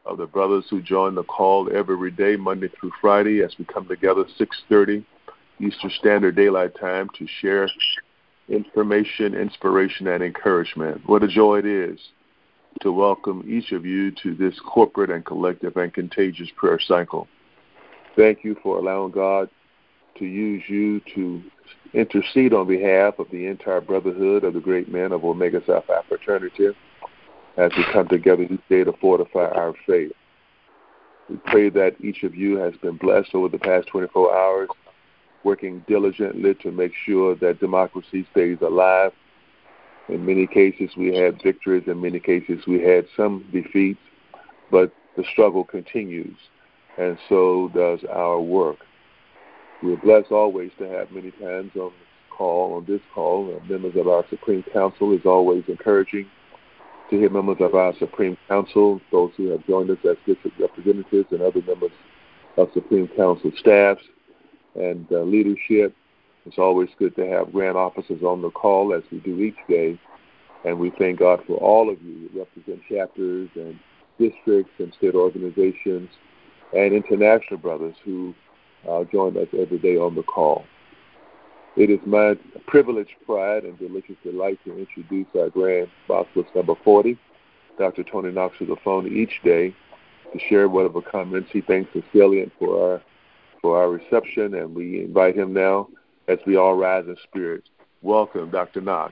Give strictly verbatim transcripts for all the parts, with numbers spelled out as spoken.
of the brothers who join the call every day, Monday through Friday, as we come together six thirty Eastern Standard Daylight Time to share information, inspiration, and encouragement. What a joy it is to welcome each of you to this corporate and collective and contagious prayer cycle. Thank you for allowing God to use you to intercede on behalf of the entire brotherhood of the great men of Omega Psi Phi Fraternity as we come together each day to fortify our faith. We pray that each of you has been blessed over the past twenty-four hours, working diligently to make sure that democracy stays alive. In many cases, we had victories. In many cases, we had some defeats, but the struggle continues, and so does our work. We're blessed always to have many times on this call, on this call, uh, members of our Supreme Council. Is always encouraging to hear members of our Supreme Council, those who have joined us as district representatives and other members of Supreme Council staffs and uh, leadership. It's always good to have grand officers on the call as we do each day, and we thank God for all of you who represent chapters and districts and state organizations and international brothers who uh, join us every day on the call. It is my privilege, pride, and delicious delight to introduce our Grand Bosphorus number forty, Doctor Tony Knox, to the phone each day to share whatever comments he thinks are salient for our for our reception, and we invite him now as we all rise in spirit. Welcome, Doctor Knox.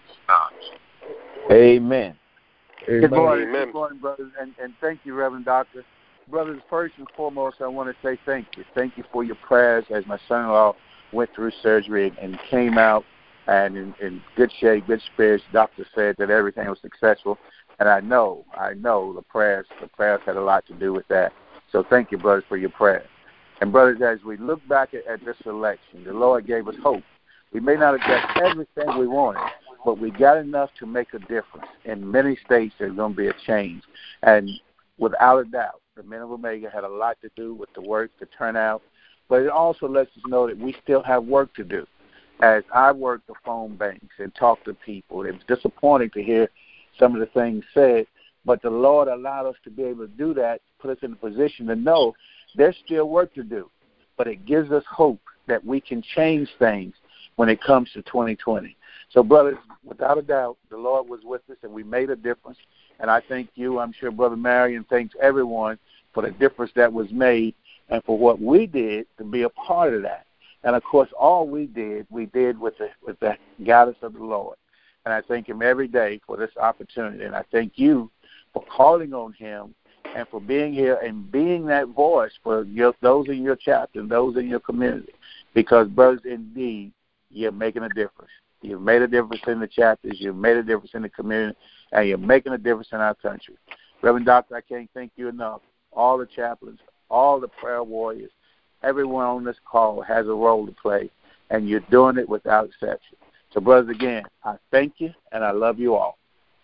Amen. Amen. Good morning, Amen. good morning, brothers, and, and thank you, Reverend Doctor. Brothers, first and foremost, I want to say thank you. Thank you for your prayers as my son-in-law went through surgery and came out and in, in good shape, good spirits. The doctor said that everything was successful, and I know, I know the prayers, the prayers had a lot to do with that. So thank you, brothers, for your prayers. And brothers, as we look back at, at this election, the Lord gave us hope. We may not have got everything we wanted, but we got enough to make a difference. In many states, there's going to be a change. And without a doubt, the men of Omega had a lot to do with the work, the turnout, but it also lets us know that we still have work to do. As I work the phone banks and talk to people, it was disappointing to hear some of the things said, but the Lord allowed us to be able to do that, put us in a position to know there's still work to do, but it gives us hope that we can change things when it comes to twenty twenty. So, brothers, without a doubt, the Lord was with us, and we made a difference. And I thank you, I'm sure Brother Marion thanks everyone for the difference that was made and for what we did to be a part of that. And, of course, all we did, we did with the, with the guidance of the Lord. And I thank him every day for this opportunity. And I thank you for calling on him and for being here and being that voice for your, those in your chapter and those in your community. Because, brothers, indeed, you're making a difference. You've made a difference in the chapters. You've made a difference in the community. And you're making a difference in our country. Reverend Doctor, I can't thank you enough. All the chaplains, all the prayer warriors, everyone on this call has a role to play, and you're doing it without exception. So, brothers, again, I thank you, and I love you all.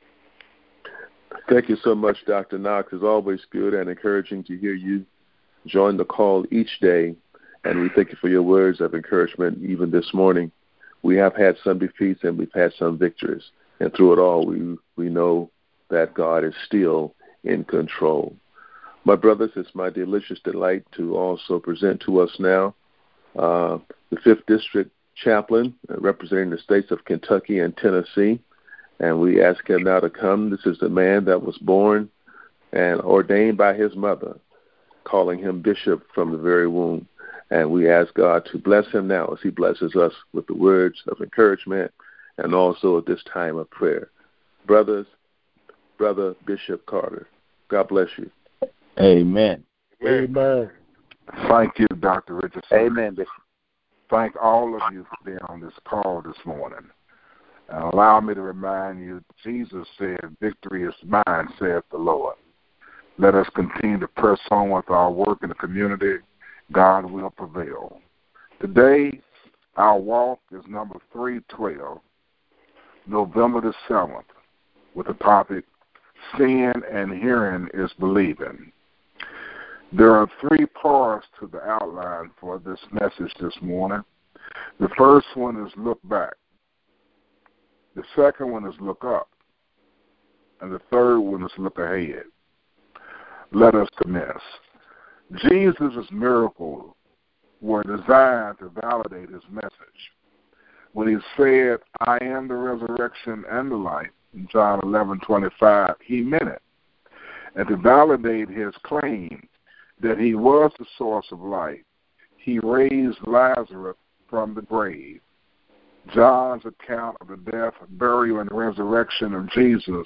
Thank you so much, Doctor Knox. It's always good and encouraging to hear you join the call each day, and we thank you for your words of encouragement even this morning. We have had some defeats, and we've had some victories, and through it all, we, we know that God is still in control. My brothers, it's my delicious delight to also present to us now uh, the fifth District Chaplain uh, representing the states of Kentucky and Tennessee, and we ask him now to come. This is the man that was born and ordained by his mother, calling him bishop from the very womb. And we ask God to bless him now as he blesses us with the words of encouragement and also at this time of prayer. Brothers, Brother Bishop Carter, God bless you. Amen. Amen. Thank you, Doctor Richardson. Amen, Bishop. Thank all of you for being on this call this morning. And allow me to remind you, Jesus said, victory is mine, saith the Lord. Let us continue to press on with our work in the community. God will prevail. Today, our walk is number three twelve, November the seventh, with the topic, Seeing and Hearing is Believing. There are three parts to the outline for this message this morning. The first one is look back. The second one is look up. And the third one is look ahead. Let us commence. Jesus' miracles were designed to validate his message. When he said, I am the resurrection and the life, in John eleven twenty-five, he meant it. And to validate his claim that he was the source of life, he raised Lazarus from the grave. John's account of the death, burial, and resurrection of Jesus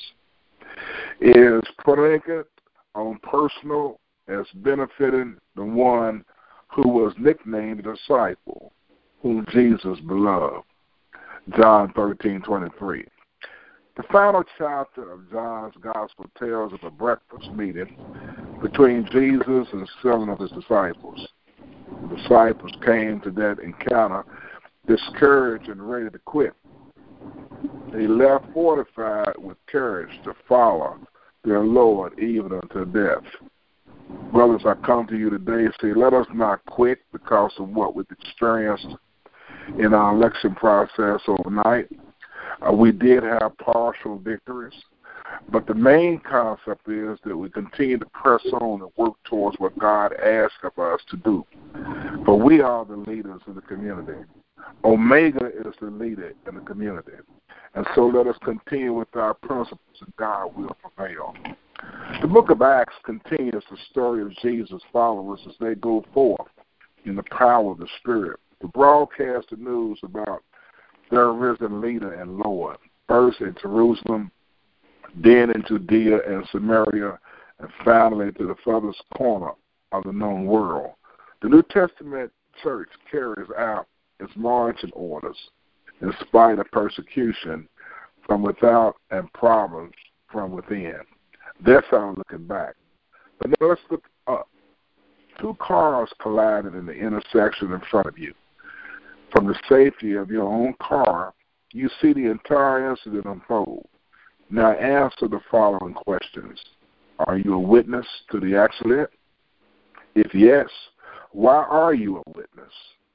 is predicate on personal as benefiting the one who was nicknamed the disciple, whom Jesus beloved. John thirteen twenty-three. The final chapter of John's Gospel tells of a breakfast meeting between Jesus and seven of his disciples. The disciples came to that encounter discouraged and ready to quit. They left fortified with courage to follow their Lord even unto death. Brothers, I come to you today and say, let us not quit because of what we've experienced in our election process overnight. Uh, we did have partial victories, but the main concept is that we continue to press on and work towards what God asks of us to do. For we are the leaders in the community. Omega is the leader in the community. And so let us continue with our principles and God will prevail. The book of Acts continues the story of Jesus' followers as they go forth in the power of the Spirit to broadcast the news about their risen leader and Lord, first in Jerusalem, then in Judea and Samaria, and finally to the furthest corner of the known world. The New Testament church carries out its marching orders in spite of persecution from without and problems from within. That's how I'm looking back. But now let's look up. Two cars collided in the intersection in front of you. From the safety of your own car, you see the entire incident unfold. Now answer the following questions. Are you a witness to the accident? If yes, why are you a witness?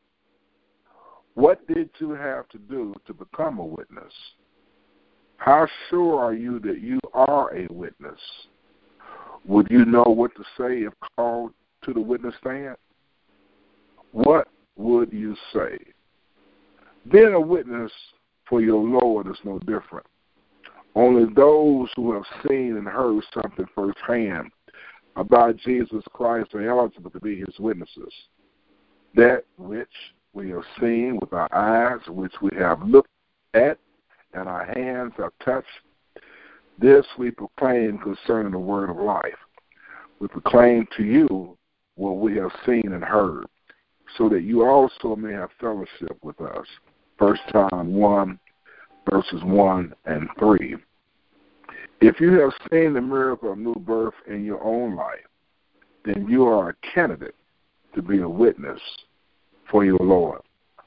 What did you have to do to become a witness? How sure are you that you are a witness? Would you know what to say if called to the witness stand? What would you say? Being a witness for your Lord is no different. Only those who have seen and heard something firsthand about Jesus Christ are eligible to be his witnesses. That which we have seen with our eyes, which we have looked at, and our hands have touched, this we proclaim concerning the word of life. We proclaim to you what we have seen and heard, so that you also may have fellowship with us. First John one, verses one and three. If you have seen the miracle of new birth in your own life, then you are a candidate to be a witness for your Lord.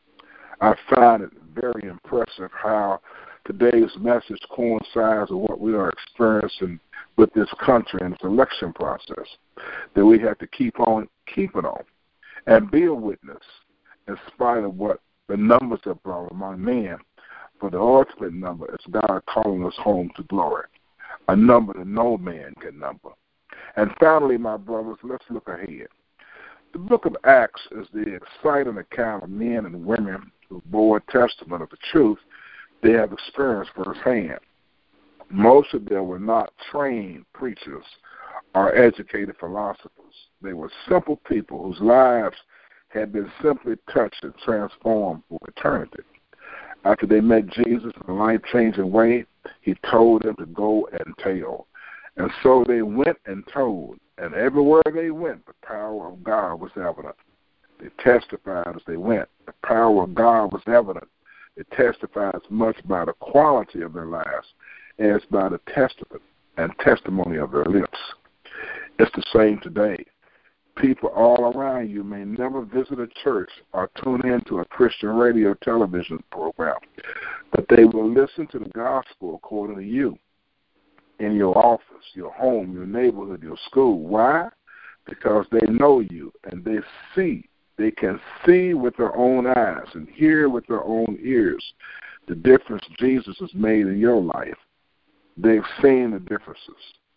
I find it very impressive how today's message coincides with what we are experiencing with this country and its election process, that we have to keep on keeping on and be a witness in spite of what the numbers have brought among men. For the ultimate number is God calling us home to glory, a number that no man can number. And finally, my brothers, let's look ahead. The book of Acts is the exciting account of men and women who bore testament of the truth they have experienced firsthand. Most of them were not trained preachers or educated philosophers. They were simple people whose lives had been simply touched and transformed for eternity. After they met Jesus in a life-changing way, he told them to go and tell. And so they went and told, and everywhere they went, the power of God was evident. They testified as they went. The power of God was evident. It testified as much by the quality of their lives as by the testament and testimony of their lips. It's the same today. People all around you may never visit a church or tune in to a Christian radio television program, but they will listen to the gospel according to you in your office, your home, your neighborhood, your school. Why? Because they know you and they see. They can see with their own eyes and hear with their own ears the difference Jesus has made in your life. They've seen the differences.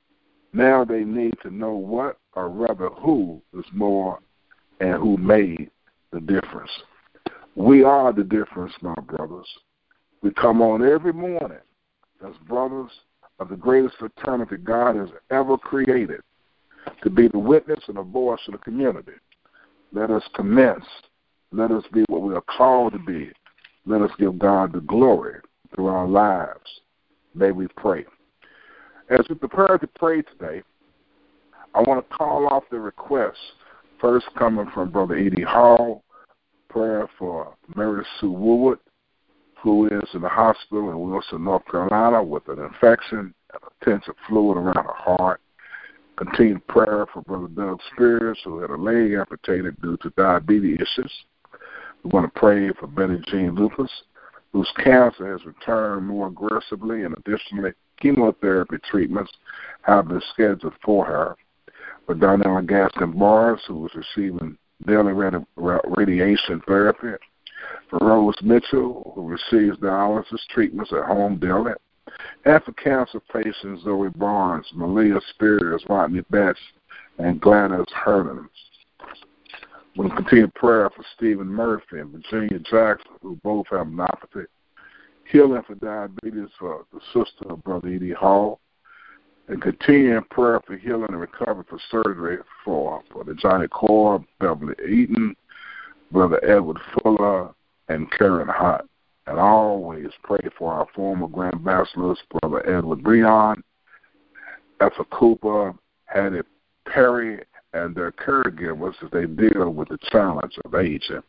Now they need to know what, or rather who, is more and who made the difference. We are the difference, my brothers. We come on every morning as brothers of the greatest fraternity God has ever created to be the witness and the voice of the community. Let us commence. Let us be what we are called to be. Let us give God the glory through our lives. May we pray. As we prepare to pray today, I want to call off the requests, first coming from Brother Edie Hall, prayer for Mary Sue Woodward, who is in the hospital in Wilson, North Carolina, with an infection and intensive fluid around her heart. Continued prayer for Brother Doug Spears, who had a leg amputated due to diabetes issues. We want to pray for Betty Jean Lucas, whose cancer has returned more aggressively, and additionally, chemotherapy treatments have been scheduled for her. For Donnell Gaskin Bars, who is receiving daily radi- radiation therapy. For Rose Mitchell, who receives dialysis treatments at home daily. And for cancer patients Zoe Barnes, Malia Spears, Rodney Betts, and Gladys Herman. We'll continue prayer for Stephen Murphy and Virginia Jackson, who both have neuropathy. Healing for diabetes for the sister of Brother Edie Hall. And continue in prayer for healing and recovery for surgery for, for the Johnny Core, Beverly Eaton, Brother Edward Fuller, and Karen Hunt. And always pray for our former Grand Bachelors, Brother Edward Breon, Ethel Cooper, Hattie Perry, and their caregivers as they deal with the challenge of aging.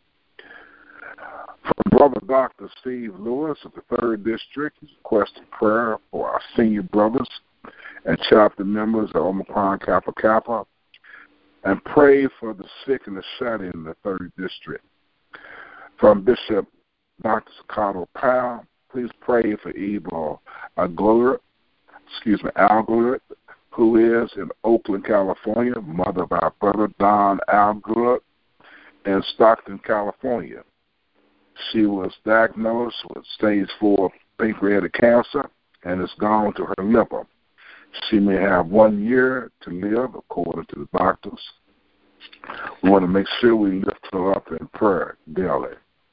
For Brother Doctor Steve Lewis of the third District, he's requesting prayer for our senior brothers and chapter members of Omicron Kappa Kappa, and pray for the sick and the shut-in in the third District. From Bishop Doctor Sakato Powell, please pray for Eva Algorit, excuse me, Algorit, who is in Oakland, California, mother of our brother Don Algorit in Stockton, California. She was diagnosed with stage four pancreatic cancer and is gone to her liver. She may have one year to live, according to the doctors. We want to make sure we lift her up in prayer daily.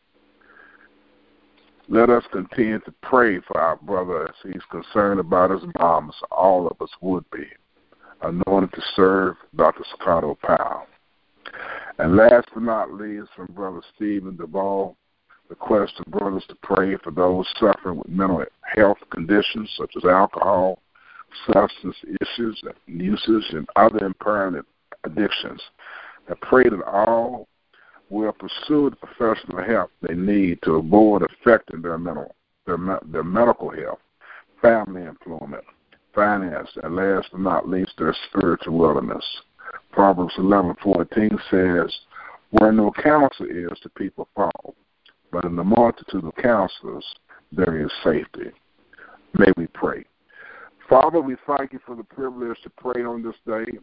Let us continue to pray for our brother as he's concerned about his mom, as all of us would be, anointed to serve Doctor Sakato Powell. And last but not least, from Brother Stephen Duvall, request of brothers to pray for those suffering with mental health conditions such as alcohol, substance issues, usage, and other impairment addictions. I pray that all will pursue the professional help they need to avoid affecting their mental, their, their medical health, family employment, finance, and last but not least, their spiritual wilderness. Proverbs eleven fourteen says, "Where no counselor is, the people fall, but in the multitude of counselors there is safety." May we pray. Father, we thank you for the privilege to pray on this day.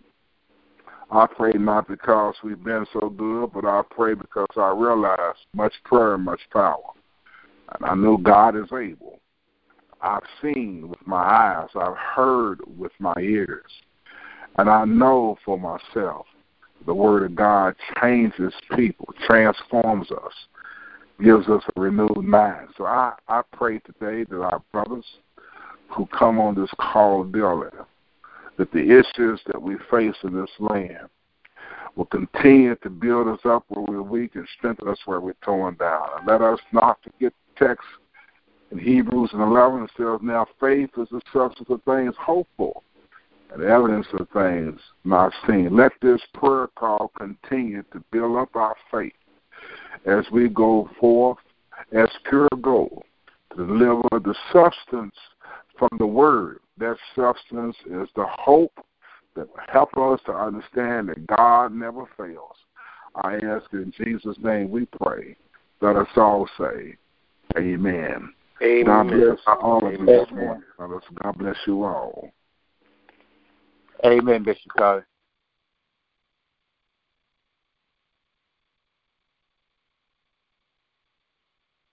I pray not because we've been so good, but I pray because I realize much prayer, much power. And I know God is able. I've seen with my eyes. I've heard with my ears. And I know for myself the Word of God changes people, transforms us, gives us a renewed mind. So I, I pray today that our brothers who come on this call daily, that the issues that we face in this land will continue to build us up where we're weak and strengthen us where we're torn down. And let us not forget the text in Hebrews eleven. It says, "Now faith is the substance of things hoped for, and the evidence of things not seen." Let this prayer call continue to build up our faith as we go forth as pure gold to deliver the substance from the Word. That substance is the hope that will help us to understand that God never fails. I ask in Jesus' name we pray. Let us all say, Amen. Amen. God bless all of you this Amen. morning. God bless you all. Amen, Bishop Carter.